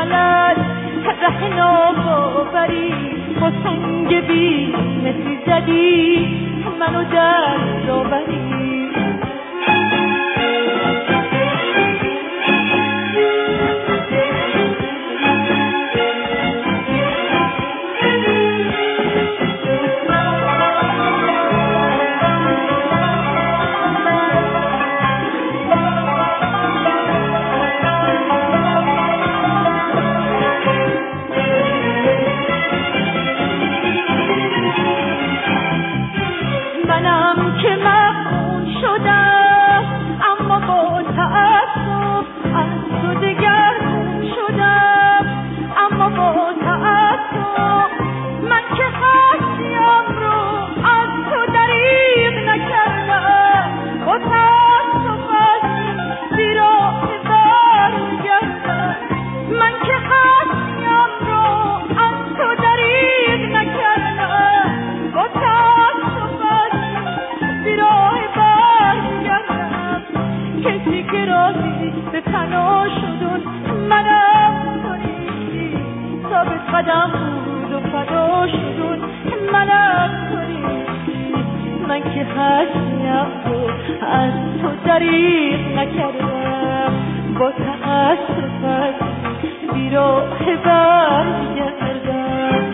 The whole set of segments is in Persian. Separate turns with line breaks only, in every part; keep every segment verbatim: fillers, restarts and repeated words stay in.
فلک ره ناباوری با سنگ بی مثلی زدی منو در داوری. منم که مغبون شدم اما با تأسف از تو دگرگون شدم اما با تأسف من که خواستیم رو از تو دریغ نکردم با تأسف از زیرا برگردم. من که خواستیم رو از تو دریغ نکردم با تأسف کسی که رازی به فنا شدون منم تو نیستی، ثابت قدم بود و فدا شدون منم تو نیستی. من که هستیم رو از تو دریغ نکردم با تأسفت بیراه برگردم.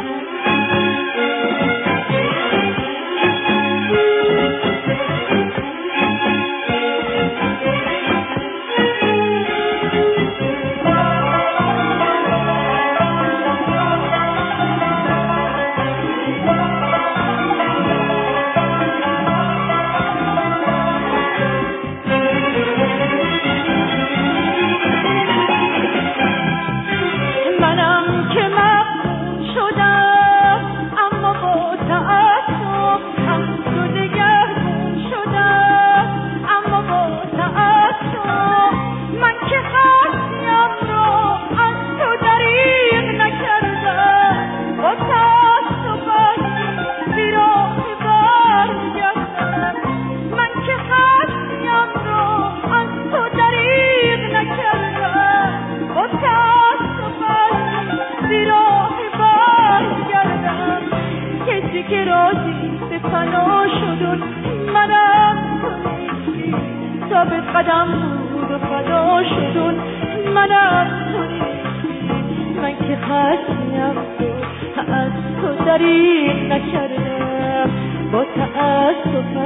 که رازی به فنا شدون منم تو نیستی، ثابت قدم بود و فدا شدون منم تو نیستی. من که خواستیم تو از تو دریغ نکردم با تأسف